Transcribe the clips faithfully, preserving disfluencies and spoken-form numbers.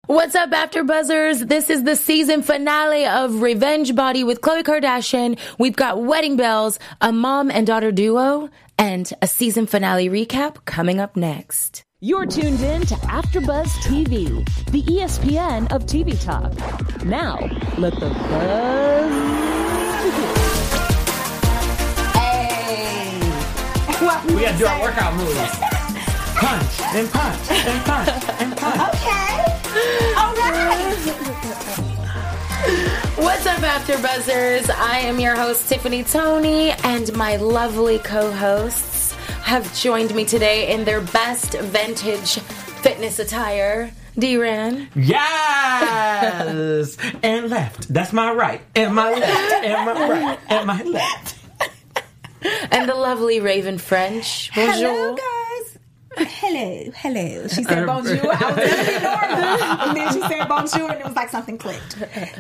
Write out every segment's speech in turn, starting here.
What's up, After Buzzers? This is the season finale of Revenge Body with Khloe Kardashian. We've got wedding bells, a mom and daughter duo, and a season finale recap coming up next. You're tuned in to AfterBuzz T V, the E S P N of T V talk. Now, let the buzz begin. Hey! We gotta do our workout moves. Punch, and punch, and punch, and punch. Okay. All right. What's up, After Buzzers? I am your host, Tiffany Tony, and my lovely co-hosts have joined me today in their best vintage fitness attire. D-Ran. Yes! And left. That's my right. And my left. And my right. And my left. And the lovely Raven French. Bonjour. Hello, guys. Hello, hello. She said bonjour. I was definitely normal. And then she said bonjour, and it was like something clicked.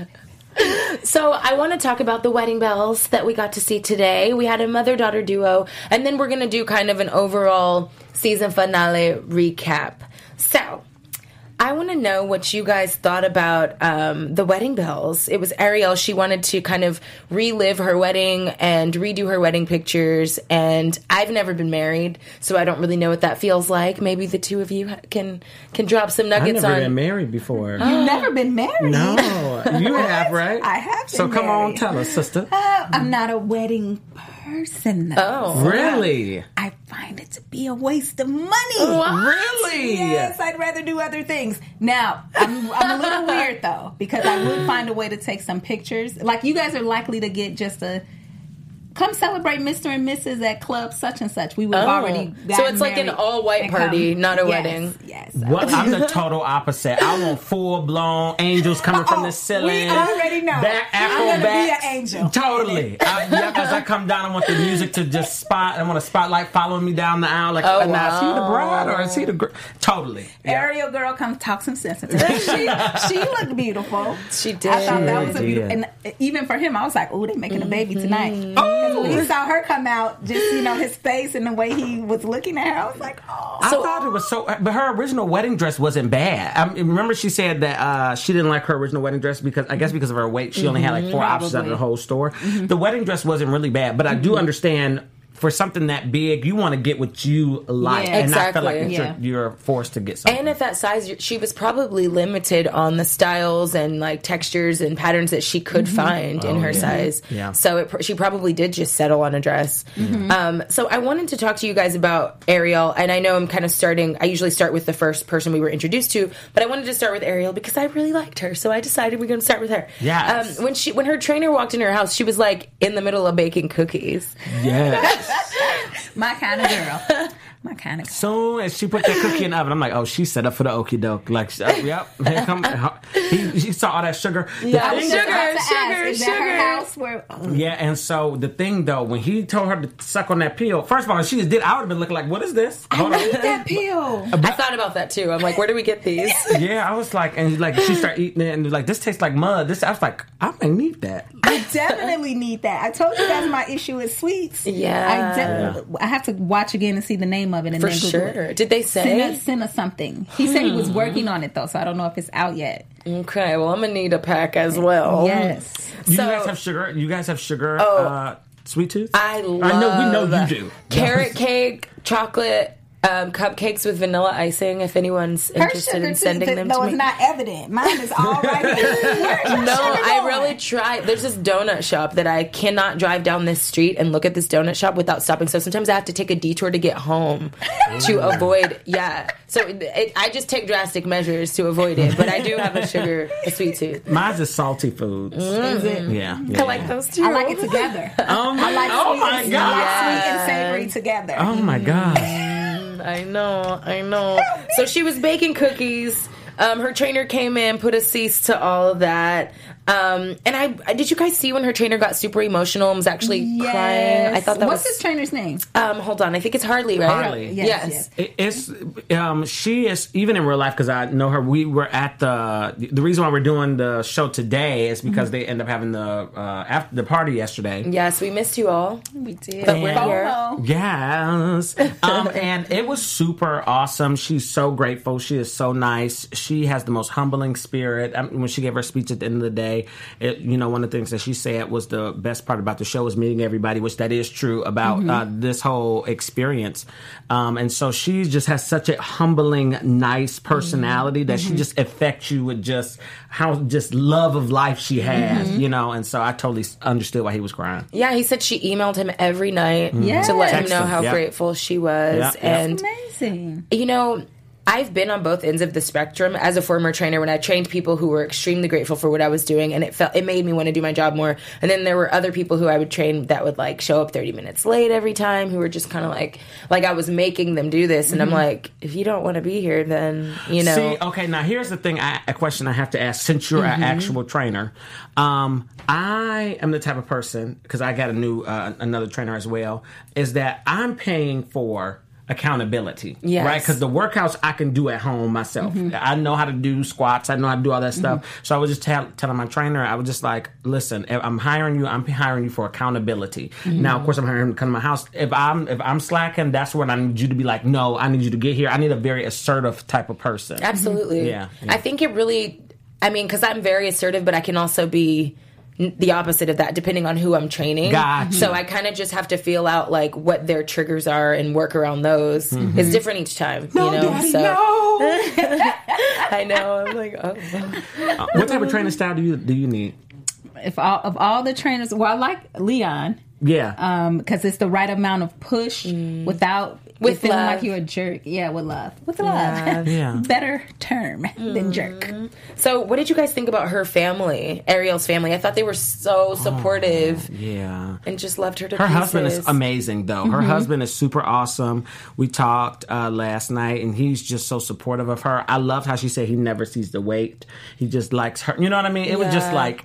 So I want to talk about the wedding bells that we got to see today. We had a mother-daughter duo, and then we're going to do kind of an overall season finale recap. So I want to know what you guys thought about um, the wedding bells. It was Ariel. She wanted to kind of relive her wedding and redo her wedding pictures. And I've never been married, so I don't really know what that feels like. Maybe the two of you can can drop some nuggets I've never on. been married before. You've never been married? No, you have, right? I have been So come on, married. tell us, sister. Uh, I'm not a wedding person, though. Oh. Really? I find it to be a waste of money. Really? Yes, I'd rather do other things. Now, I'm, I'm a little weird, though, because I would find a way to take some pictures. Like, you guys are likely to get just a, come celebrate Mister and Missus at club such and such. We would have Oh. already So gotten it's like an married all-white and party, come. not a Yes, wedding. Yes. What? I'm the total opposite. I want full-blown angels coming from the Oh, ceiling. we already know. Back, I'm gonna be acrobats. an angel. Totally. I, yeah, as I come down, I want the music to just spot. I want a spotlight following me down the aisle. Like, Oh, oh, now, is he the wow. bride or is he the girl? Totally. Yeah. Ariel girl, come talk some sense into her. She, she looked beautiful. She did. I thought that She was a did. beautiful. And even for him, I was like, "Oh, they making a baby tonight." Mm-hmm. Oh, when he saw her come out, just you know his face and the way he was looking at her, I was like, "Oh." I thought it was so, but her original wedding dress wasn't bad. I mean, remember she said that uh, she didn't like her original wedding dress because I guess because of her weight, she only had like four options out of the whole store. The wedding dress wasn't really bad, but I do understand for something that big, you want to get what you like, Yeah. and not feel like Exactly. that Yeah. you're, you're forced to get something. And at that size, you're- she was probably limited on the styles and like textures and patterns that she could find in her size. Yeah. So it, pr- she probably did just settle on a dress. Um, so I wanted to talk to you guys about Ariel, and I know I'm kind of starting. I usually start with the first person we were introduced to, but I wanted to start with Ariel because I really liked her. So I decided we're going to start with her. Yes. Um, when she when her trainer walked in her house, she was like in the middle of baking cookies. yes. My kind of girl. My kind of girl. Soon as she put that cookie in the oven, I'm like, oh, she's set up for the okie doke. Like, oh, yep, here come. He, he saw all that sugar. The Yeah, thing- sugar. About to ask, sugar, is that sugar. her house where? Oh, Yeah, and so the thing though, when he told her to suck on that peel, first of all, she just did. I would have been looking like, what is this? Hold on. eat that pill. I thought about that too. I'm like, where do we get these? Yeah, I was like, and like she started eating it, and like this tastes like mud. This, I was like, I may need that. I definitely need that. I told you guys my issue is sweets. Yeah. I definitely. I have to watch again and see the name of it and For then Google sure. it. Did they say? Cinna, Cinna something. He said he was working on it though, so I don't know if it's out yet. Okay, well, I'm gonna need a pack as well. Yes. You So- guys have sugar. You guys have sugar. Oh. uh, sweet tooth. I love. I know. We know you do. Carrot cake, chocolate um, cupcakes with vanilla icing. If anyone's Her interested sugar in sending too, them though to it's me. not evident. Mine is all right here. Where's your No, sugar I going? really tried. There's this donut shop that I cannot drive down this street and look at this donut shop without stopping. So sometimes I have to take a detour to get home to avoid. Yeah. So it, it, I just take drastic measures to avoid it. But I do have a sugar, a sweet tooth. Mine's is salty foods. Is it? Yeah, yeah. I like those too. I like it together. Oh my, I like oh sweet, my and, god. I like sweet and savory together. Oh my god. I know, I know. So she was baking cookies. Um, her trainer came in, put a cease to all of that. Um, and I did you guys see when her trainer got super emotional and was actually Yes. crying? I thought that What's was. his trainer's name? Um, hold on, I think it's Harley, right? Harley. Yes, Yes. yes. It- It's um she is even in real life because I know her. We were at the the reason why we're doing the show today is because they end up having the uh after the party yesterday. Yes, we missed you all. We did. But we're here. FOMO. Yes. Um, and it was super awesome. She's so grateful. She is so nice. She has the most humbling spirit. I mean, when she gave her speech at the end of the day, it, you know, one of the things that she said was the best part about the show was meeting everybody, which that is true about Mm-hmm. uh, this whole experience. Um, and so she just has such a humbling, nice personality that Mm-hmm. she just affects you with just how just love of life she has, Mm-hmm. you know. And so I totally understood why he was crying. Yeah, he said she emailed him every night Yes. to let him Text know him, how yeah. grateful she was. Yeah, yeah. And, Amazing. you know, I've been on both ends of the spectrum as a former trainer when I trained people who were extremely grateful for what I was doing, and it felt it made me want to do my job more. And then there were other people who I would train that would like show up thirty minutes late every time, who were just kind of like like I was making them do this, and I'm like, if you don't want to be here, then you know. See, okay, now here's the thing, I, a question I have to ask since you're Mm-hmm. an actual trainer. Um, I am the type of person, because I got a new, uh, another trainer as well, is that I'm paying for accountability, Yes. right? Because the workouts I can do at home myself. I know how to do squats. I know how to do all that stuff. So I was just tell, telling my trainer, I was just like, listen, if I'm hiring you, I'm hiring you for accountability. Now, of course, I'm hiring him to come to my house. If I'm if I'm slacking, that's when I need you to be like, no, I need you to get here. I need a very assertive type of person. Absolutely. Yeah, yeah. I think it really, I mean, because I'm very assertive, but I can also be n- the opposite of that depending on who I'm training. Gotcha. So I kind of just have to feel out like what their triggers are and work around those. It's different each time. No, you know? Daddy, so no. I know. I'm like, oh. Uh, what type of training style do you do you need? If all of all the trainers, well, I like Leon Yeah. um because it's the right amount of push without With it feeling love. like you're a jerk. Yeah, with love, with love. Yeah. Better term than jerk. So what did you guys think about her family, Ariel's family? I thought they were so supportive yeah. and just loved her to Her pieces. husband is amazing, though. Her husband is super awesome. We talked uh, last night, and he's just so supportive of her. I loved how she said he never sees the weight. He just likes her. You know what I mean? It was just Yeah. like,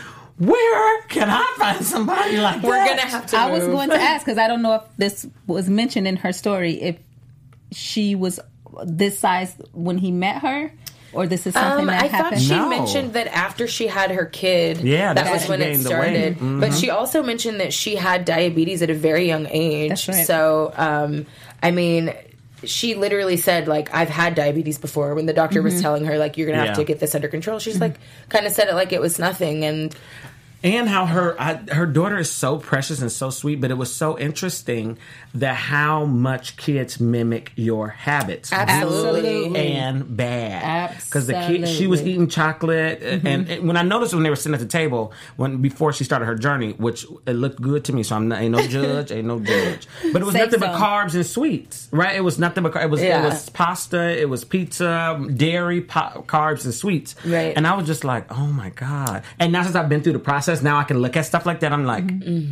where can I find somebody like We're that? going to have to I was move. going to ask because I don't know if this was mentioned in her story if she was this size when he met her, or this is something Um, that I happened. thought she No. mentioned that after she had her kid, Yeah, that that's was when when she it gained the started. weight. Mhm. But she also mentioned that she had diabetes at a very young age. That's right. So, um, I mean, she literally said, like, I've had diabetes before. When the doctor was telling her, like, you're going to have Yeah. to get this under control, she's like, kind of said it like it was nothing. And And how her I, her daughter is so precious and so sweet, but it was so interesting that how much kids mimic your habits, Absolutely. good and bad. Because the kid, she was Absolutely. eating chocolate, and, and when I noticed when they were sitting at the table, when before she started her journey, which it looked good to me, so I'm not ain't no judge, ain't no judge. But it was Safe nothing but zone. carbs and sweets, right? It was nothing but car- it was Yeah. it was pasta, it was pizza, dairy, po- carbs and sweets, Right. And I was just like, oh my god! And now since I've been through the process, now I can look at stuff like that. I'm like,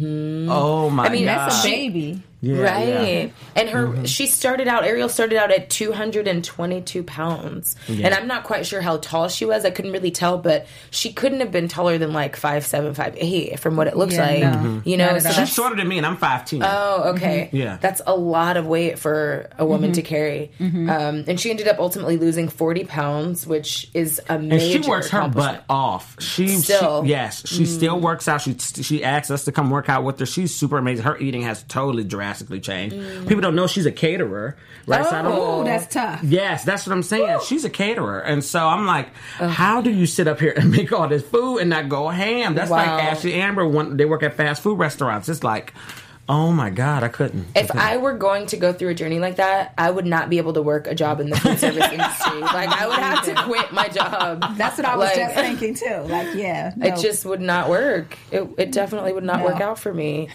oh my I mean, god! That's a She- baby. Yeah, right. yeah. And her, she started out, Ariel started out at two hundred twenty-two pounds. And I'm not quite sure how tall she was. I couldn't really tell, but she couldn't have been taller than like five seven, five eight from what it looks Yeah, like. no. Mm-hmm. You know, Not at so all. She's that's, shorter than me, and I'm five ten. oh, okay. Yeah. That's a lot of weight for a woman to carry. Um, and she ended up ultimately losing forty pounds, which is a And major she works her accomplishment. butt off. She Still. she, yes, she still works out. She she asks us to come work out with her. She's super amazing. Her eating has totally drastically changed. People don't know she's a caterer, right? So I don't- Oh. Oh, that's tough. Yes, that's what I'm saying. She's a caterer. And so I'm like, how do you sit up here and make all this food and not go ham? That's like Wow. Ashley Amber when they work at fast food restaurants. It's like, oh my God, I couldn't. If I were going to go through a journey like that, I would not be able to work a job in the food service industry. Like, I would have to quit my job. That's what I was Like, just thinking too. Like, yeah, no. It just would not work. It, it definitely would not No. work out for me.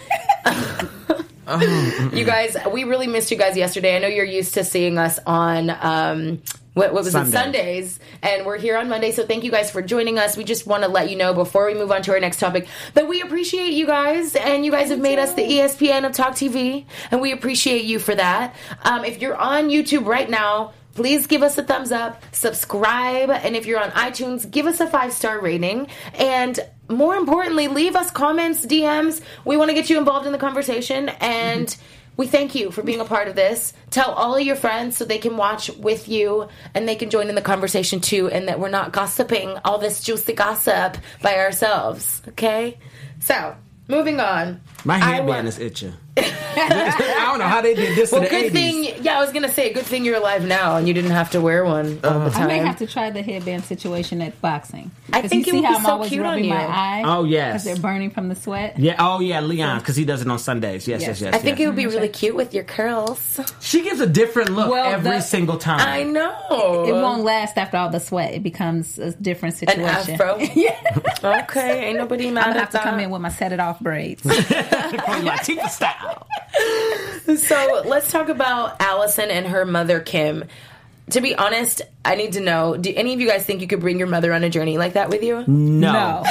You guys, we really missed you guys yesterday. I know you're used to seeing us on um, what, what was Sundays. it Sundays, and we're here on Monday. So thank you guys for joining us. We just want to let you know before we move on to our next topic that we appreciate you guys, and you guys have made us the E S P N of Talk T V, and we appreciate you for that. Um, if you're on YouTube right now, please give us a thumbs up, subscribe, and if you're on iTunes, give us a five-star rating. And more importantly, leave us comments, D Ms. We want to get you involved in the conversation, and mm-hmm. we thank you for being a part of this. Tell all of your friends so they can watch with you and they can join in the conversation too, and that we're not gossiping all this juicy gossip by ourselves. Okay? So, moving on. My headband is itching. I don't know how they did this well, in the good eighties. thing, yeah, I was going to say, good thing you're alive now and you didn't have to wear one all the time. I may have to try the headband situation at boxing. I think you it see would how be I'm so always cute on rubbing you. my eye. Oh, yes. Because they're burning from the sweat. Yeah. Oh, yeah, Leon, because he does it on Sundays. Yes, yes, yes. yes I think yes. it would be really cute with your curls. She gives a different look Well, every the- single time. I know. It won't last after all the sweat. It becomes a different An situation. afro? Yeah. Okay, ain't nobody mad I'm going to at have to that. come in with my set it off braids. Latifah style. So let's talk about Allison and her mother, Kim. To be honest, I need to know, do any of you guys think you could bring your mother on a journey like that with you? No.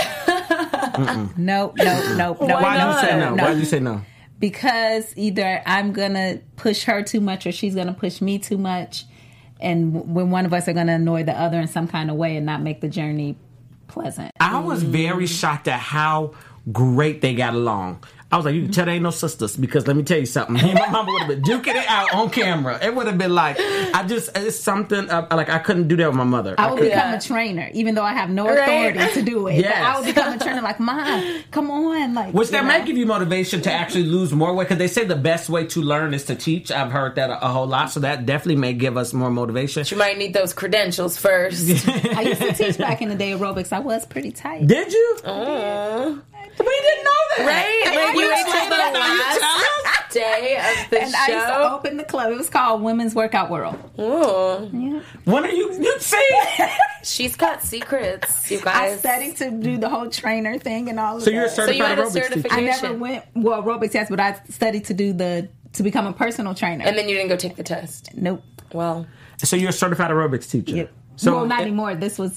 No. no, no, no, no. Why not? did you say no? No. Why did you say no? Because either I'm going to push her too much or she's going to push me too much. And w- when one of us are going to annoy the other in some kind of way and not make the journey pleasant. I was very shocked at how great they got along. I was like, you can tell they ain't no sisters, because let me tell you something. Me and my mama would have been duking it out on camera. It would have been like, I just, it's something, uh, like I couldn't do that with my mother. I would couldn't. become a trainer, even though I have no Right. authority to do it. Yes. But I would become a trainer like, Mom, come on. Like, Which that you might know. give you motivation to actually lose more weight, because they say the best way to learn is to teach. I've heard that a, a whole lot, so that definitely may give us more motivation. You might need those credentials first. I used to teach back in the day aerobics. I was pretty tight. Did you? Aw. We didn't know that. Right? Like you You wait till explained that the now, you last day of the And I used to show. open the club. It was called Women's Workout World. Ooh. Yeah. When are you? You see? She's got secrets, you I guys. studied to do the whole trainer thing and all of So that. you're a So you certified had a aerobics teacher. certification. I never went, well, aerobics, yes, but I studied to do the, to become a personal trainer. And then you didn't go take the test. nope. Well, So you're a certified aerobics teacher. Yep. So well, not anymore. This was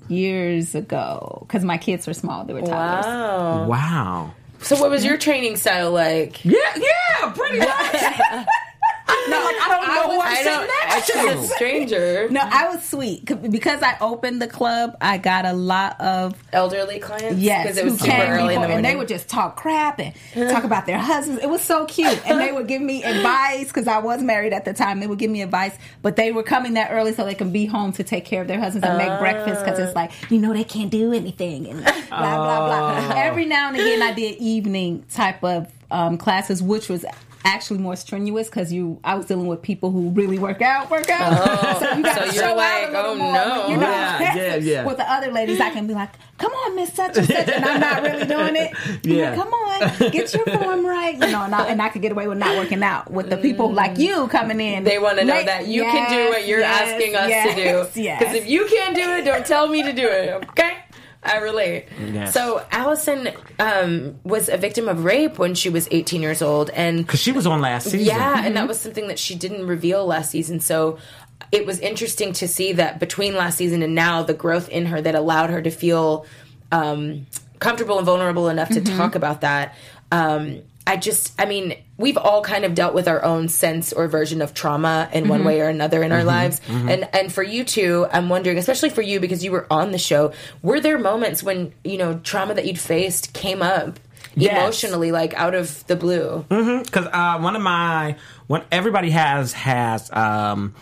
years ago because my kids were small. They were toddlers. wow. Wow. So what was your training style like? Yeah, yeah, pretty much. No, like, I don't know who I'm I sitting don't. I next just a to. stranger. No, I was sweet C- because I opened the club. I got a lot of Elderly clients. yes, because it was who super came early in the before, morning. and they would just talk crap and talk about their husbands. It was so cute, and they would give me advice because I was married at the time. They would give me advice, but they were coming that early so they can be home to take care of their husbands and make breakfast because it's like you know they can't do anything and blah blah blah. Every now and again, I did evening type of um, classes, which was actually more strenuous because you I was dealing with people who really work out work out Oh, so you gotta so you're show like, out a little oh, more, no. you know. Yeah, yeah, yeah. With the other ladies I can be like, come on Miss such and such, and I'm not really doing it. I'm Yeah. like, come on, get your form right, you know, and I, and I could get away with not working out with the people like you coming in. They want to know Late- that you Yes, can do what you're yes, asking us yes, to do. Because yes. if you can't do it, don't tell me to do it. Okay? I relate. Yes. So Allison um, was a victim of rape when she was eighteen years old, and Because she was on last season. yeah, and that was something that she didn't reveal last season. So it was interesting to see that between last season and now, the growth in her that allowed her to feel um, comfortable and vulnerable enough to talk about that. Um, I just, I mean, we've all kind of dealt with our own sense or version of trauma in one way or another in our lives. And and for you two, I'm wondering, especially for you because you were on the show, were there moments when, you know, trauma that you'd faced came up Yes. emotionally, like out of the blue? Because uh, one of my, one everybody has has um,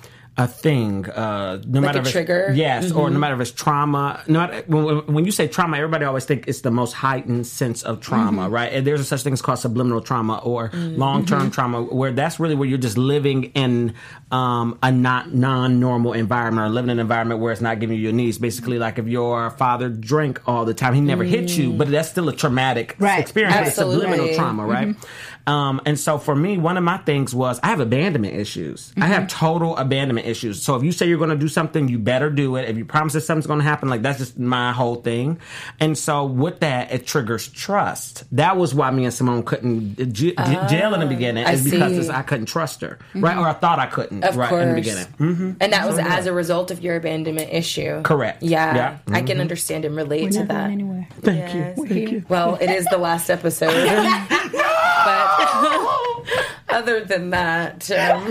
a thing. Uh, no Like matter a if it's- trigger? yes, or no matter if it's trauma. Not when, when you say trauma, everybody always think it's the most heightened sense of trauma, right? And there's a such thing as called subliminal trauma or long term trauma, where that's really where you're just living in um, a not non normal environment or living in an environment where it's not giving you your needs. Basically, like if your father drank all the time, he never hit you, but that's still a traumatic Right. experience. It's Absolutely. subliminal trauma, right? Um, and so for me, one of my things was I have abandonment issues. I have total abandonment issues. So if you say you're going to do something, you better do it. If you promise that something's going to happen, like that's just my whole thing. And so with that, it triggers trust. That was why me and Simone couldn't j- j- jail in the beginning. I Is because see. it's- I couldn't trust her, right? Or I thought I couldn't, Of right course. in the beginning. hmm And that was as a result of your abandonment issue. Correct. Yeah. Yeah. I can understand and relate We're to not that. going anywhere. Thank Yes. you. Thank you. Well, it is the last episode. But other than that, um,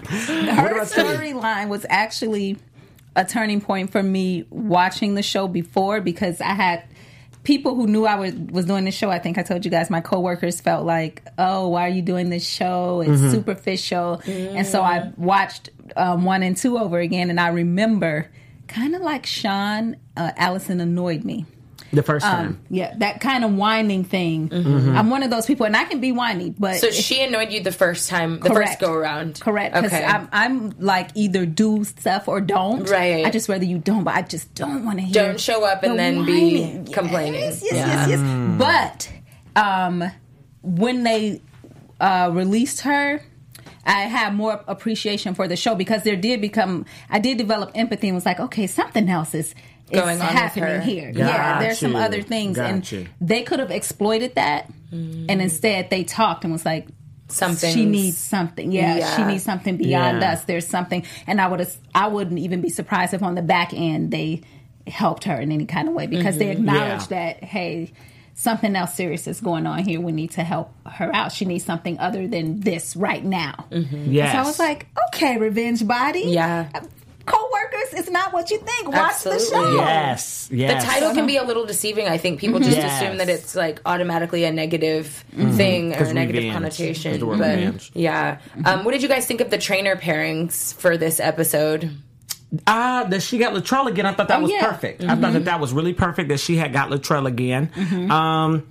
Her storyline was actually a turning point for me watching the show before, because I had people who knew I was, was doing this show. I think I told you guys, my coworkers felt like, oh, why are you doing this show? It's mm-hmm. superficial. Mm. And so I watched um, one and two over again, and I remember kind of like Sean, uh, Allison annoyed me. The first time. Um, yeah, that kind of whining thing. Mm-hmm. I'm one of those people, and I can be whiny, but... So she annoyed you the first time, the correct. first go-around. Correct, because okay. I'm, I'm like either do stuff or don't. Right. I just rather you don't, but I just don't want to hear... Don't show up and the then whining. be complaining. Yes, yes, yeah. yes, yes. But um, when they uh, released her... I had more appreciation for the show, because there did become... I did develop empathy and was like, okay, something else is... Going it's on happening here. Got yeah, there's you. some other things. Got and you. they could have exploited that, mm. and instead they talked and was like, something. She needs something. Yeah, yeah. she needs something beyond yeah. us. There's something. And I would I wouldn't even be surprised if on the back end they helped her in any kind of way, because mm-hmm. they acknowledged yeah. that, hey, something else serious is going on here. We need to help her out. She needs something other than this right now. Mm-hmm. Yes. So I was like, okay, revenge body. Yeah. Co-workers, it's not what you think. Watch Absolutely. the show. Yes, yes. The title can be a little deceiving. I think people just Yes. assume that it's like automatically a negative mm-hmm. thing or a negative revenge. connotation. The word But revenge. yeah, um, what did you guys think of the trainer pairings for this episode? Ah, that she got Latrell again. I thought that Oh, was yeah. perfect. I thought that that was really perfect that she had got Latrell again. Um,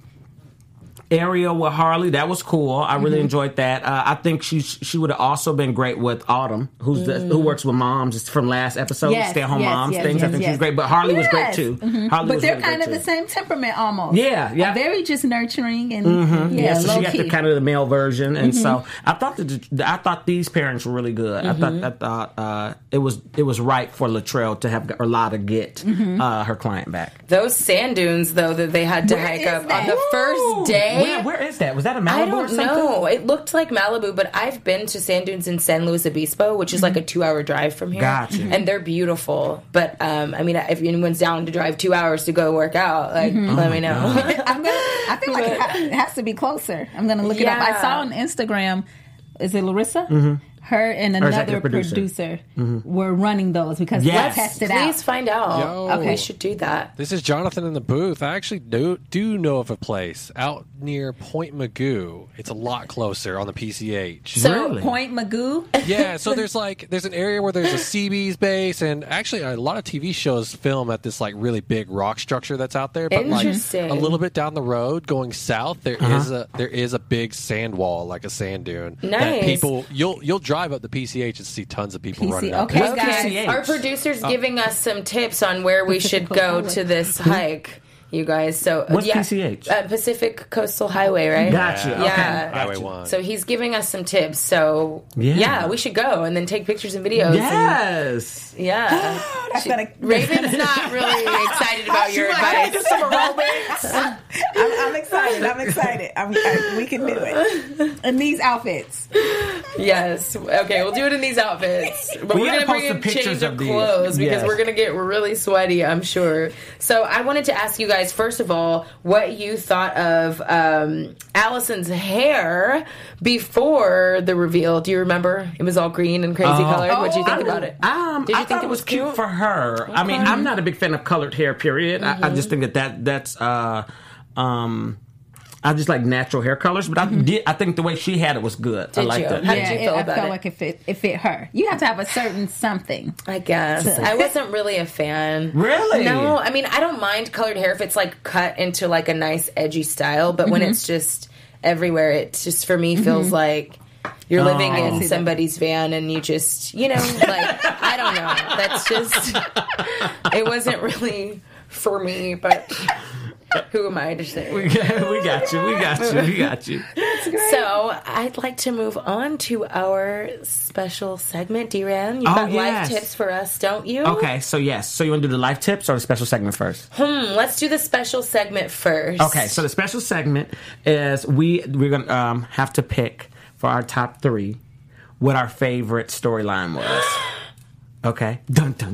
Ariel with Harley, that was cool. I really Mm-hmm. enjoyed that. Uh, I think she she would have also been great with Autumn, who's the, who works with moms. It's from last episode, Yes, stay at home yes, moms yes, things. I yes, think yes. she's great, but Harley was great Yes. too. Mhm. Harley But was they're really kind great of the too. same temperament almost. Yeah, yeah. Very just nurturing and Mm-hmm. yeah, Yeah, so low she got key. the kind of the male version, and so I thought that I thought these parents were really good. Mm-hmm. I thought I thought uh, it was it was right for Latrell to have Erlada get Mm-hmm. uh, her client back. Those sand dunes, though, that they had to Where hike is up that? on the first day. Where, where is that? Was that a Malibu I or don't something? know. It looked like Malibu, but I've been to sand dunes in San Luis Obispo, which is like a two-hour drive from here. Gotcha. And they're beautiful. But um, I mean, if anyone's down to drive two hours to go work out, like let me know. I'm gonna, I feel like it ha- it has to be closer. I'm going to look it up. I Yeah. saw on Instagram, is it Larissa? Mm-hmm. Her and another executive producer, producer. were running those because Yes. they tested Please out. find out. Yo. Okay. We should do that. This is Jonathan in the booth. I actually do, do know of a place out near Point Magoo. It's a lot closer on the P C H. So Really? Point Magoo. Yeah, so there's like there's an area where there's a Seabees base, and actually a lot of T V shows film at this like really big rock structure that's out there. But like Interesting. a little bit down the road, going south, there is a there is a big sand wall, like a sand dune. That Nice. people you'll you'll drive up the P C H and see tons of people P C running up. okay, there. What's guys. P C H? Our producer's giving us some tips on where we should go to this hike, you guys. So What's yeah, P C H? Uh, Pacific Coastal Highway, right? Gotcha. Yeah. Okay. Yeah. Highway Gotcha. one. So he's giving us some tips. So Yeah. yeah, we should go and then take pictures and videos. Yes. And, yeah. That's She- gonna- Raven's not really excited about your advice. I'm, I'm excited. I'm excited. I'm, I, we can do it in these outfits. Yes. Okay, we'll do it in these outfits. But We we're gotta going to bring post in some pictures change of of these. clothes because Yes. we're going to get really sweaty, I'm sure. So I wanted to ask you guys, first of all, what you thought of um, Allison's hair before the reveal. Do you remember? It was all green and crazy Oh. colored. What did you think I- about it? Um, Did you I think thought it was cute cute? for her. I mean, I'm not a big fan of colored hair. Period. I, I just think that, that that's. Uh, um, I just like natural hair colors, but I did. I think the way she had it was good. I Did liked you? it. How Yeah, did you it, feel I about felt it? like it fit. It fit her. You have to have a certain something. I guess. I wasn't really a fan. Really? No, I mean, I don't mind colored hair if it's like cut into like a nice edgy style, but when it's just everywhere, it just for me feels like you're living Oh. in somebody's van and you just, you know, like, I don't know. That's just, it wasn't really for me, but who am I to say? we got, we got you. We got you. We got you. So I'd like to move on to our special segment, D-Ran. You've Oh, got yes. life tips for us, don't you? Okay, so yes. So you want to do the life tips or the special segment first? Hmm, let's do the special segment first. Okay, so the special segment is we we're gonna um, have to pick for our top three what our favorite storyline was. Okay, dun dun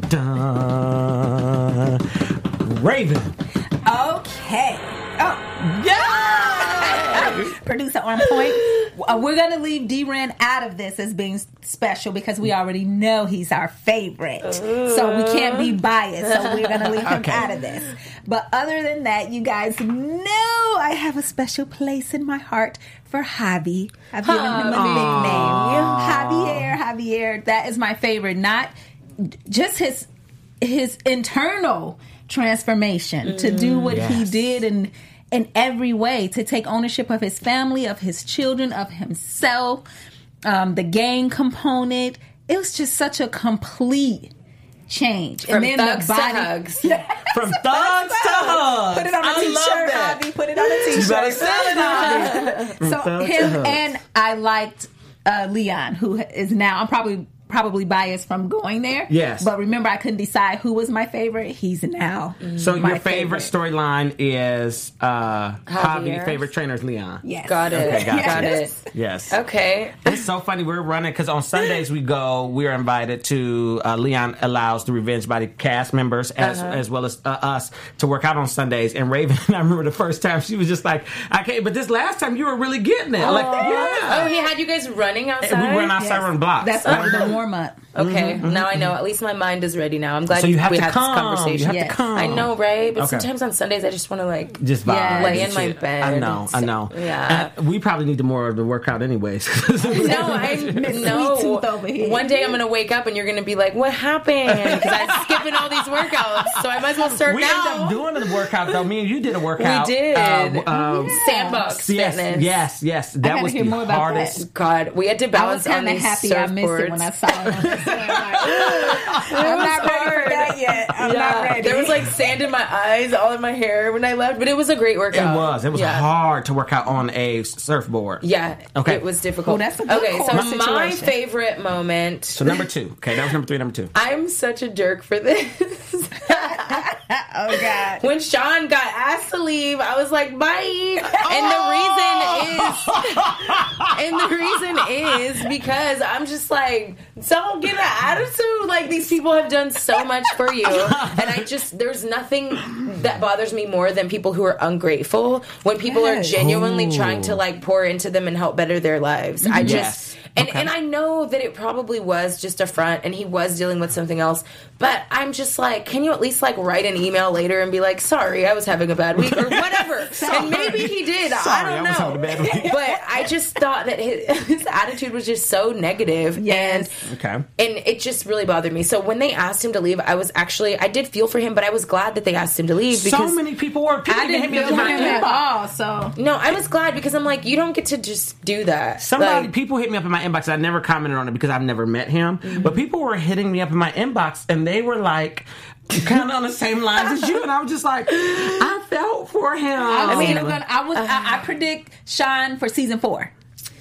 dun. Raven. Okay. Oh, yeah. producer on point. Uh, we're going to leave D-Ren out of this as being special because we already know he's our favorite. Uh, so we can't be biased. So we're going to leave him okay. out of this. But other than that, you guys know I have a special place in my heart for Javi. I've given him a big name. Javier, Javier. That is my favorite. Not just his his internal transformation mm, to do what yes. he did in in every way, to take ownership of his family, of his children, of himself, um, the gang component. It was just such a complete change. From and then thugs the body, to hugs. From thugs to hugs. Put it on a I t-shirt, Javi. Put it on a t-shirt. You better sell it, Javi. So him and I liked uh, Leon, who is now, I'm probably probably biased from going there. Yes. But remember, I couldn't decide who was my favorite. He's now So my your favorite, favorite. storyline is uh, Javi. Favorite trainer is Leon. Yes. Got it. Okay, gotcha. Got it. Yes. Okay. It's so funny. We're running because on Sundays we go. We're invited to uh, Leon allows the Revenge Body cast members as uh-huh. as well as uh, us to work out on Sundays. And Raven, I remember the first time she was just like, "I can't." But this last time you were really getting it. Oh. Like, yeah. Oh, he had you guys running outside. And we ran outside yes. on blocks. That's over the warm up. Okay, mm-hmm. now I know. At least my mind is ready now. I'm glad so you have we to had come. this conversation. You have yes. to come. I know, right? But okay. sometimes on Sundays I just want to like just vibe. Yeah. lay in my bed. I know, I know. Yeah, and we probably need to more of the workout anyways. no, I no. One day I'm gonna wake up and you're gonna be like, "What happened?" Because I'm skipping all these workouts, so I might as well start we now. We ended up doing the workout though. Me and you did a workout. We did. Uh, um, yeah. Sandbox yes, fitness. Yes, yes. That was the hardest. God, we had to balance I was on these happy surfboards. I missed it when I saw it. I'm not ready for that yet. I'm yeah. not ready. There was like sand in my eyes, all in my hair when I left, but it was a great workout. It was. It was yeah. hard to work out on a surfboard. Yeah. Okay. It was difficult. Oh, that's a good okay, so situation. my favorite moment. So number two. Okay, that was number three, number two. I'm such a jerk for this. Oh, God. When Sean got asked to leave, I was like, bye. And the reason is, and the reason is because I'm just like, don't get an attitude. Like, these people have done so much for you. And I just, there's nothing that bothers me more than people who are ungrateful. When people yes. are genuinely Ooh. trying to, like, pour into them and help better their lives. I just... Yes. And okay. and I know that it probably was just a front and he was dealing with something else. But I'm just like, can you at least like write an email later and be like, sorry, I was having a bad week or whatever. And maybe he did. Sorry, I don't know. I was having a bad week. But I just thought that his, his attitude was just so negative. Yes. And, okay. and it just really bothered me. So when they asked him to leave, I was actually, I did feel for him, but I was glad that they asked him to leave. Because so many people were. People I didn't feel for him at all. So. No, I was glad because I'm like, you don't get to just do that. Somebody, like, people hit me up in my inbox. I never commented on it because I've never met him. Mm-hmm. But people were hitting me up in my inbox and they were like, kind of on the same lines as you, and I was just like, I felt for him. I mean, I'm gonna, I was, uh, I, I predict Sean for season four.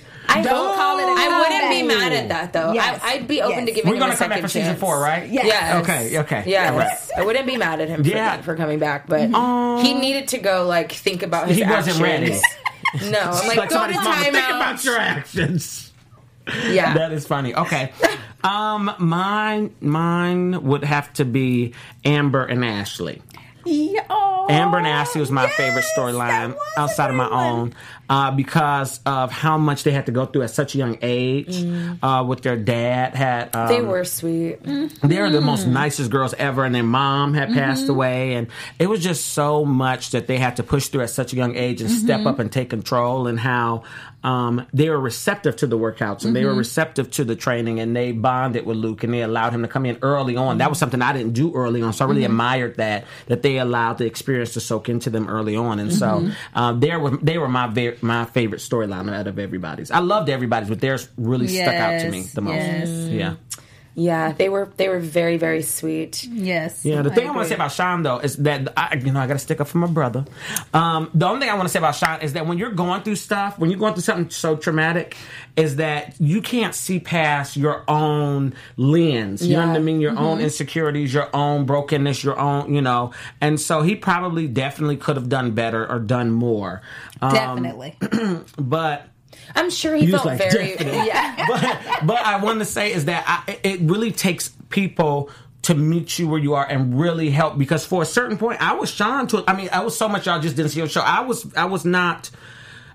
I don't call it. A I wouldn't be mad at that though. Yes. I, I'd be open yes. to giving We're him a gonna come second back for chance. season four, right? Yes. yes. Okay. Okay. Yes. Right. I wouldn't be mad at him for, yeah. for coming back, but um, he needed to go like think about his he actions. He wasn't ready. No, I'm like, like go to mama, think timeout. about your actions. Yeah, that is funny. Okay, um, mine, mine would have to be Amber and Ashley. Yeah, oh, Amber and Ashley was my yes, favorite storyline outside of my own uh, because of how much they had to go through at such a young age mm. uh, with their dad. Had um, they were sweet. Mm-hmm. They were the most nicest girls ever, and their mom had passed mm-hmm. away, and it was just so much that they had to push through at such a young age and mm-hmm. step up and take control, and how um, they were receptive to the workouts and mm-hmm. they were receptive to the training, and they bonded with Luke and they allowed him to come in early on. Mm-hmm. That was something I didn't do early on, so I really mm-hmm. admired that that they allowed the experience to soak into them early on, and mm-hmm. so um, they were they were my very, my favorite storyline out of everybody's. I loved everybody's, but theirs really yes. stuck out to me the most. Yes. Yeah. Yeah, they were they were very, very sweet. Yes. Yeah, the I thing agree. I want to say about Sean, though, is that, I, you know, I got to stick up for my brother. Um, the only thing I want to say about Sean is that when you're going through stuff, when you're going through something so traumatic, is that you can't see past your own lens. You yeah. know what I mean? Your mm-hmm. own insecurities, your own brokenness, your own, you know. And so he probably definitely could have done better or done more. Um, Definitely. But... I'm sure he you felt like, very... Definitely. Yeah. but, but I want to say is that I, it really takes people to meet you where you are and really help, because for a certain point, I was Sean to... I mean, I was so much y'all just didn't see your show. I was I was not...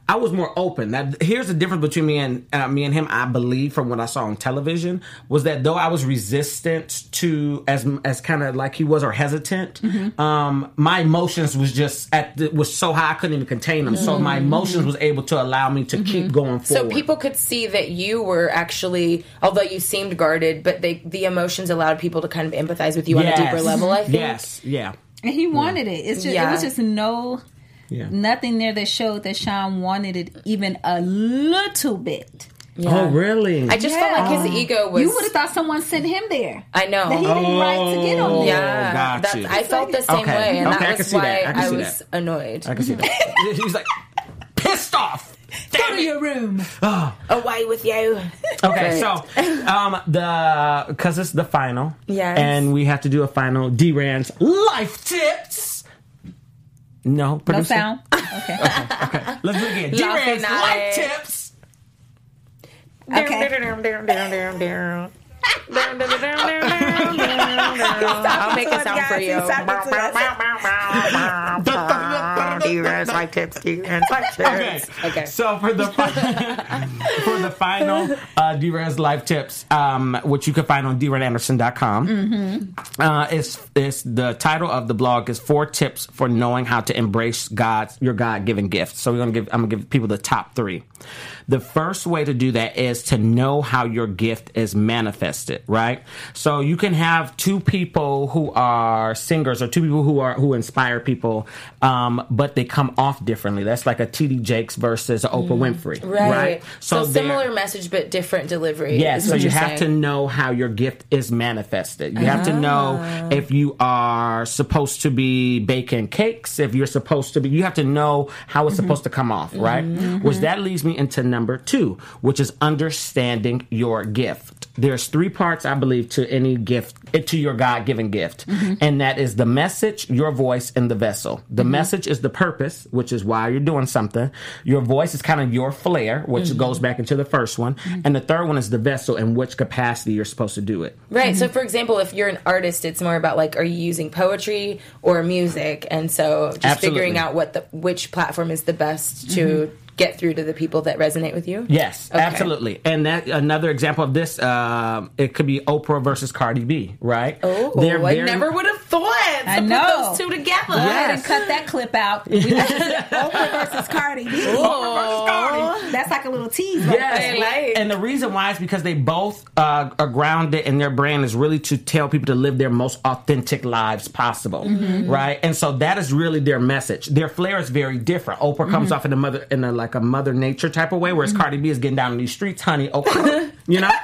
I was more open. That here's the difference between me and uh, me and him. I believe from what I saw on television was that though I was resistant to as as kind of like he was or hesitant, mm-hmm. um, my emotions was just at the, was so high I couldn't even contain them. Mm-hmm. So my emotions was able to allow me to mm-hmm. keep going forward. So people could see that you were actually, although you seemed guarded, but they the emotions allowed people to kind of empathize with you yes. on a deeper level. I think. Yes. Yeah. And he wanted yeah. it. It's just yeah. it was just no. Yeah. Nothing there that showed that Sean wanted it even a little bit. Yeah. Oh, really? I just yeah. felt like his ego was... You would have thought someone sent him there. I know. That he didn't oh, write to get on there. Yeah. Got That's, you. I felt the same okay. way, and okay, that was why I, I, I was that. annoyed. I can see that. He was like, pissed off. Go to your room. Oh. Away with you. Okay, so um, the because it's the final, yes. and we have to do a final D-Ran's life tips. No, producer? No sound. Okay. okay, okay. Let's do it again. D-Ran's life tips. Okay. I'll make a sound for you. D-Ran's life tips. D-Ran's life tips. Okay. Okay. So for the for the final uh, D-Ran's life tips, um, which you can find on d ran anderson dot com, mm-hmm. uh, is is the title of the blog is four tips for knowing how to embrace God's your God given gift. So we're gonna give I'm gonna give people the top three. The first way to do that is to know how your gift is manifested, right? So you can have two people who are singers or two people who are who inspire people, um, but they come off differently. That's like a T D Jakes versus an Oprah Winfrey, right? right? So, so similar message but different delivery. Yes, is so what you you're have saying. to know how your gift is manifested. You have Ah. to know if you are supposed to be baking cakes, if you're supposed to be, you have to know how it's mm-hmm. supposed to come off, right? Mm-hmm. Which that leads me into number two, which is understanding your gift. There's three parts, I believe, to any gift, to your God-given gift. Mm-hmm. And that is the message, your voice, and the vessel. The mm-hmm. message is the purpose, which is why you're doing something. Your voice is kind of your flair, which mm-hmm. goes back into the first one. Mm-hmm. And the third one is the vessel, in which capacity you're supposed to do it. Right. Mm-hmm. So, for example, if you're an artist, it's more about, like, are you using poetry or music? And so just Absolutely. figuring out what the which platform is the best to... Mm-hmm. get through to the people that resonate with you? Yes, okay. absolutely. And that another example of this, uh, it could be Oprah versus Cardi B, right? Oh, They're I very, never would have thought to I put know. those two together. Go ahead Yes. and cut that clip out. We need Oprah versus Cardi B. Oprah versus Cardi. That's like a little tease. Right Yes, there. like- and the reason why is because they both uh, are grounded, and their brand is really to tell people to live their most authentic lives possible, mm-hmm. right? And so that is really their message. Their flair is very different. Oprah comes mm-hmm. off in a mother in a like a Mother Nature type of way, whereas mm-hmm. Cardi B is getting down in these streets, honey. Oprah, you know.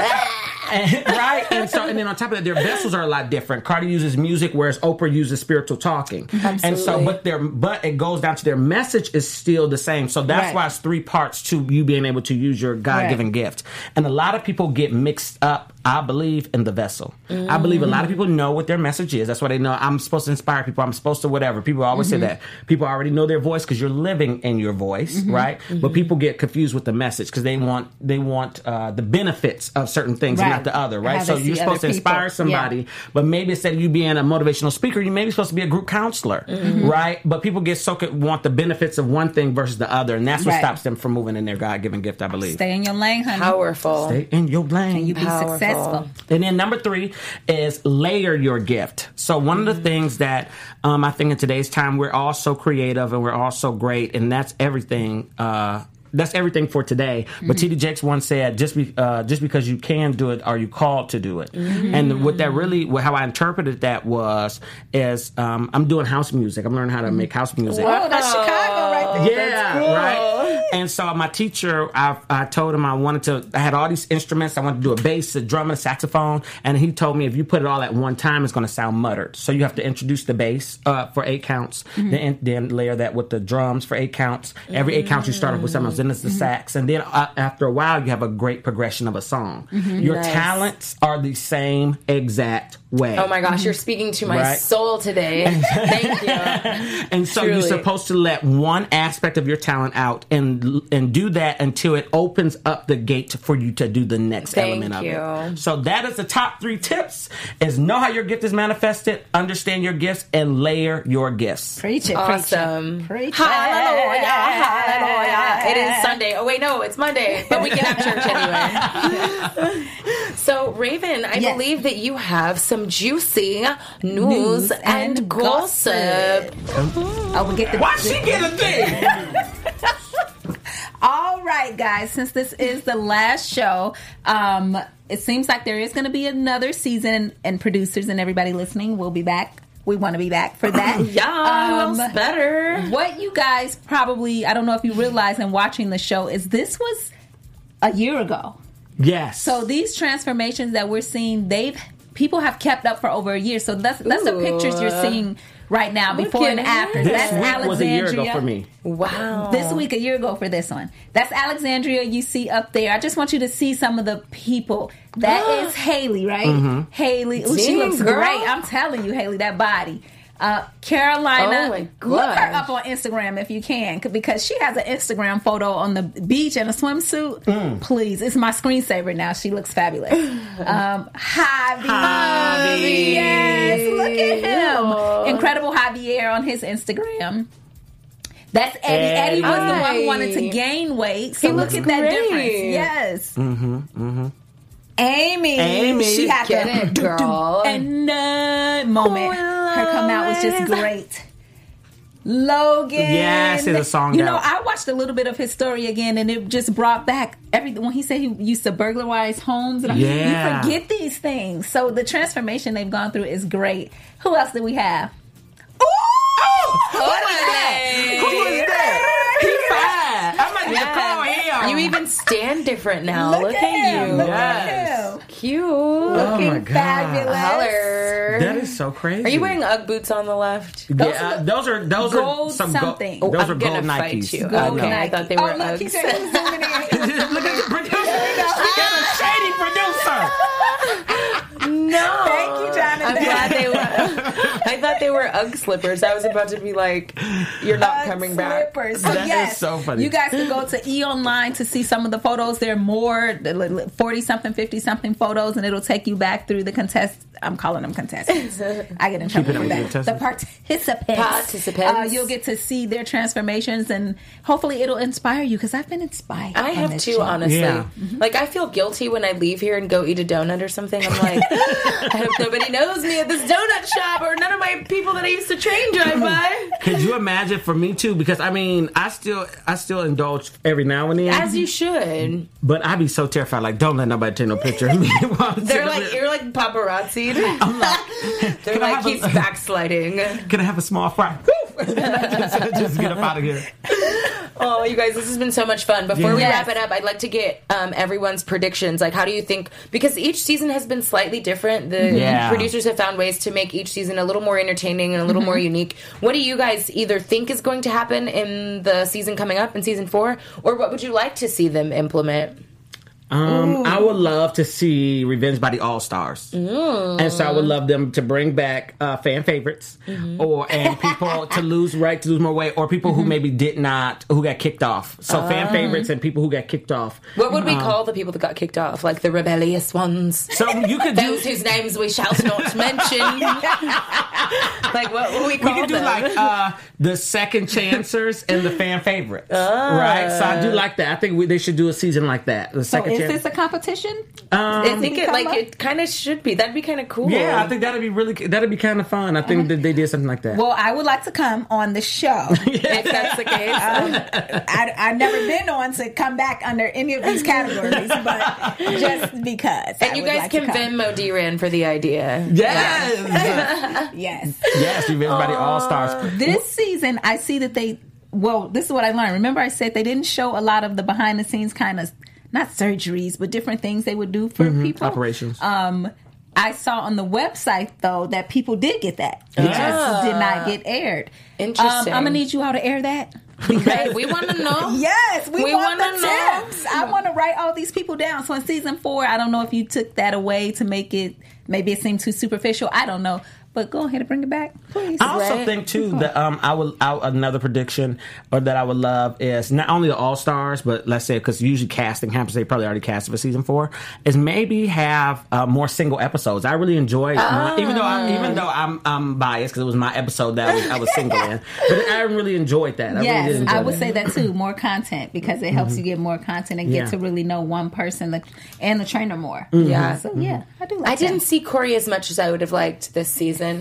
And, right, and so and then on top of that, their vessels are a lot different. Cardi uses music, whereas Oprah uses spiritual talking. Absolutely. And so, but their but it goes down to their message is still the same. So that's Right. why it's three parts to you being able to use your God-given Right. gift. And a lot of people get mixed up, I believe, in the vessel. Mm. I believe a lot of people know what their message is. That's why they know I'm supposed to inspire people. I'm supposed to whatever. People always mm-hmm. say that. People already know their voice because you're living in your voice, mm-hmm. right? Mm-hmm. But people get confused with the message because they want they want uh, the benefits of certain things and Right. not the other, right? How So they you're see supposed to other people. inspire somebody, Yeah. but maybe instead of you being a motivational speaker, you may be supposed to be a group counselor, Mm-hmm. right? But people get so want the benefits of one thing versus the other, and that's what Right. stops them from moving in their God-given gift, I believe. Stay in your lane, honey. Powerful. Stay in your lane. And you be Powerful. successful. And then number three is layer your gift. So one Mm-hmm. of the things that um, I think in today's time, we're all so creative and we're all so great, and that's everything. Uh, that's everything for today. Mm-hmm. But T D Jakes once said, just be, uh, just because you can do it, are you called to do it? Mm-hmm. And what that really, how I interpreted that was, is um, I'm doing house music. I'm learning how to make house music. Oh, that's Chicago right there. Yeah, That's cool. right. And so my teacher, I, I told him I wanted to, I had all these instruments. I wanted to do a bass, a drum, and a saxophone. And he told me if you put it all at one time, it's going to sound muttered. So you have to introduce the bass uh, for eight counts, mm-hmm. then, then layer that with the drums for eight counts. Every eight counts, you start off with something else. Then it's the mm-hmm. sax. And then uh, after a while, you have a great progression of a song. Mm-hmm. Your Nice. talents are the same exact way. Oh my gosh, you're speaking to my Right. soul today. Thank you. And so Truly. you're supposed to let one aspect of your talent out and and and do that until it opens up the gate for you to do the next Thank element you. of it. So that is the top three tips: is know how your gift is manifested, understand your gifts, and layer your gifts. Preach it, Awesome. preach it. Preach it. Hallelujah, hallelujah. It is Sunday. Oh, wait, no, it's Monday, but we can have church anyway. So, Raven, I Yes. believe that you have some juicy news, News and, and gossip. Oh, we get the. Why she get a thing? All right, guys, since this is the last show, um, it seems like there is going to be another season, and producers and everybody listening will be back. We want to be back for that. Yeah, Um, who else better? What you guys probably, I don't know if you realize in watching the show, is this was a year ago. Yes. So these transformations that we're seeing, they've people have kept up for over a year. So that's that's the Ooh. pictures you're seeing right now, Look before and at after. it. this That's week Alexandria. was a year ago for me. Wow. This week, a year ago for this one. That's Alexandria you see up there. I just want you to see some of the people. That is Haley, right? Mm-hmm. Haley. Ooh, she Dang, looks girl. great. I'm telling you, Haley, that body. Uh, Carolina, Oh, my look her gosh. up on Instagram if you can, c- because she has an Instagram photo on the beach in a swimsuit. Mm. Please, it's my screensaver now. She looks fabulous. Um, Javi. Javi. Yes, look at him. Oh. Incredible Javier on his Instagram. That's Eddie. Eddie was the one who wanted to Hi. gain weight. So He look looks at that great. difference. Yes. Mm-hmm. Mm-hmm. Amy. Amy. She had Get the it, girl. and uh, moment. Oh, I Her come out was just love great. Logan. Yes, there's a song You know, out. I watched a little bit of his story again, and it just brought back everything. When he said he used to burglarize homes, and Yeah. you forget these things. So the transformation they've gone through is great. Who else do we have? Oh, who What was a that? name. Who was that? He fine. I might need to call him. You even stand different now. Look, Look at, him. you. Look Yes. at him. Cute. Oh my Looking God. fabulous. Holler. That is so crazy. Are you wearing Ugg boots on the left? Those yeah, are uh, the- those are those gold are some something. Gold, Oh, those I'm are gonna gold fight Nikes. you. I Okay, know. I thought they were Oh, look, he Uggs. said he was zooming in. Look at the producer. We got a shady producer. No. Thank you, Jonathan. I'm glad they were. I thought they were Ugg slippers. I was about to be like, you're not Ugg coming back. slippers. So That is yes, so funny. You guys can go to E Online to see some of the photos. There are more forty something, fifty something photos, and it'll take you back through the contest. I'm calling them contestants. I get in trouble it for with that. the The contestants. participants. Participants. Uh, you'll get to see their transformations, and hopefully it'll inspire you, because I've been inspired. I on have this too, show. honestly. Yeah. Like, I feel guilty when I leave here and go eat a donut or something. I'm like, I hope nobody knows me at this donut shop, or none of my people that I used to train drive by. Could you imagine for me too? Because I mean, I still I still indulge every now and then. As you should. But I'd be so terrified. Like, don't let nobody take no picture of me. while I'm They're sitting like, there. you're like paparazzi. I'm like, They're can I like, have a- he's backsliding. Can I have a small fry? Woo! just, just get up out of here. Oh, you guys, this has been so much fun. Before we Yes. wrap it up, I'd like to get um, everyone's predictions. Like, how do you think? Because each season has been slightly different. The Yeah. producers have found ways to make each season a little more entertaining and a little more unique. What do you guys either think is going to happen in the season coming up in season four, or what would you like to see them implement? Um, I would love to see Revenge by the All Stars, and so I would love them to bring back uh, fan favorites, or and people to lose right to lose more weight, or people who maybe did not who got kicked off. So fan favorites and people who got kicked off. What would we call the people that got kicked off? Like the rebellious ones? So you could do Those whose names we shall not mention. Like, what would we we call could do them? like uh, the second chancers and the fan favorites, right? So I do like that. I think we, they should do a season like that. The So second is chan- this a competition? I think it come like up? it kind of should be. That'd be kind of cool. Yeah, I think that'd be really that'd be kind of fun. I think that they did something like that. Well, I would like to come on the show. if that's the case. I, I've never been on to come back under any of these categories, but just because. I and you would guys like to can come. Venmo D-Ran for the idea. yes, Yes. yes, Revenge by the All Stars. This season, I see that they. Well, this is what I learned. Remember, I said they didn't show a lot of the behind the scenes kind of not surgeries, but different things they would do for people. Operations. Um, I saw on the website though that people did get that. It just did not get aired. Interesting. Um, I'm gonna need you all to air that. Hey, we want to know. Yes, we, We want wanna the know. tips. I want to write all these people down. So in season four, I don't know if you took that away to make it, maybe it seemed too superficial. I don't know. But go ahead and bring it back, please. I also Right. think too that um I would I, another prediction or that I would love is not only the All Stars, but let's say because usually casting happens, they probably already casted for season four, is maybe have uh, more single episodes. I really enjoyed, my, even though I, even though I'm I'm biased because it was my episode that I was, I was single in, but I really enjoyed that. I Yes, really did enjoy I would that. say that too. More content because it helps you get more content and get Yeah. to really know one person the, and the trainer more. Yeah. So yeah, I do like I didn't that. see Corey as much as I would have liked this season.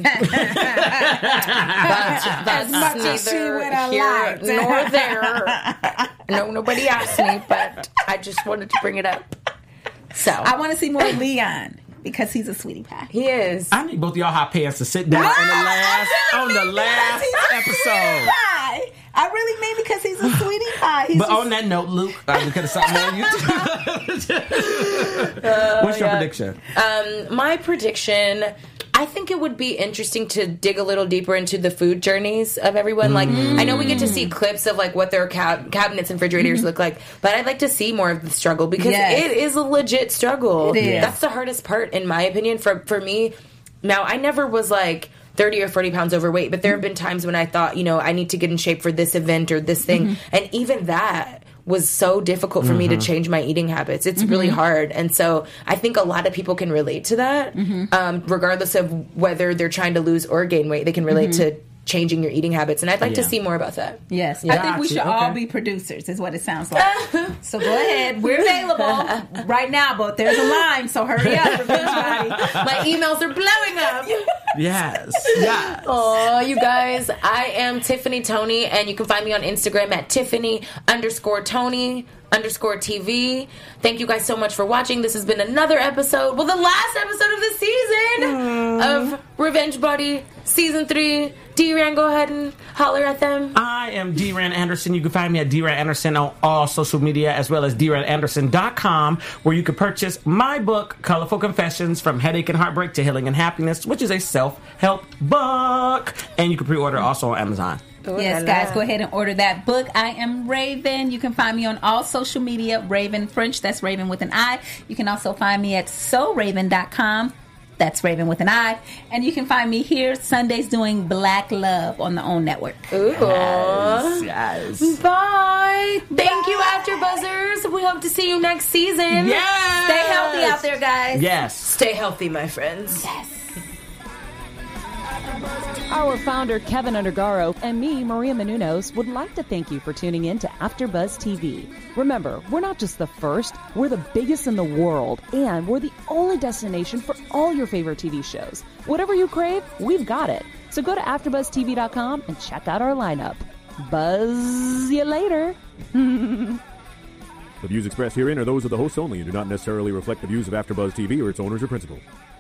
That's, that's much as she neither would have here liked. nor there. No, nobody asked me, but I just wanted to bring it up. So I want to see more Leon because he's a sweetie pie. he is. I need both of y'all hot pants to sit down on the last on the last episode. Pie. I really mean because he's a sweetie pie. He's But just- on that note, Luke, uh, we could have something on YouTube. What's your yeah. prediction? Um, my prediction, I think it would be interesting to dig a little deeper into the food journeys of everyone. Like, I know we get to see clips of like what their cab- cabinets and refrigerators look like, but I'd like to see more of the struggle because Yes. it is a legit struggle. It is. That's the hardest part, in my opinion, for for me. Now, I never was like thirty or forty pounds overweight, but there have been times when I thought, you know, I need to get in shape for this event or this thing, and even that was so difficult for me to change my eating habits. It's really hard. And so I think a lot of people can relate to that, um, regardless of whether they're trying to lose or gain weight. They can relate to changing your eating habits. And I'd like to Yeah. see more about that. Yes, I think we Gotcha, should all okay. be producers, is what it sounds like. So go ahead. We're available right now, but there's a line, so hurry up, Revenge Body. My emails are blowing up. Yes. Yes. Oh, you guys, I am Tiffany Tony, and you can find me on Instagram at Tiffany underscore Tony underscore T V. Thank you guys so much for watching. This has been another episode, well, the last episode of the season of Revenge Body Season three. D-Ran, go ahead and holler at them. I am D-Ran Anderson. You can find me at D-Ran Anderson on all social media, as well as D Ran Anderson dot com, where you can purchase my book, Colorful Confessions, From Headache and Heartbreak to Healing and Happiness, which is a self-help book. And you can pre-order also on Amazon. Yes, guys, go ahead and order that book. I am Raven. You can find me on all social media, Raven French. That's Raven with an I. You can also find me at so raven dot com. That's Raven with an I. And you can find me here Sundays doing Black Love on the OWN Network. Ooh. Yes. Bye. Thank you, After Buzzers. We hope to see you next season. Yes. Stay healthy out there, guys. Yes. Stay healthy, my friends. Yes. Our founder, Kevin Undergaro, and me, Maria Menounos, would like to thank you for tuning in to AfterBuzz T V. Remember, we're not just the first, we're the biggest in the world, and we're the only destination for all your favorite T V shows. Whatever you crave, we've got it. So go to after buzz t v dot com and check out our lineup. Buzz you later. The views expressed herein are those of the hosts only and do not necessarily reflect the views of AfterBuzz T V or its owners or principals.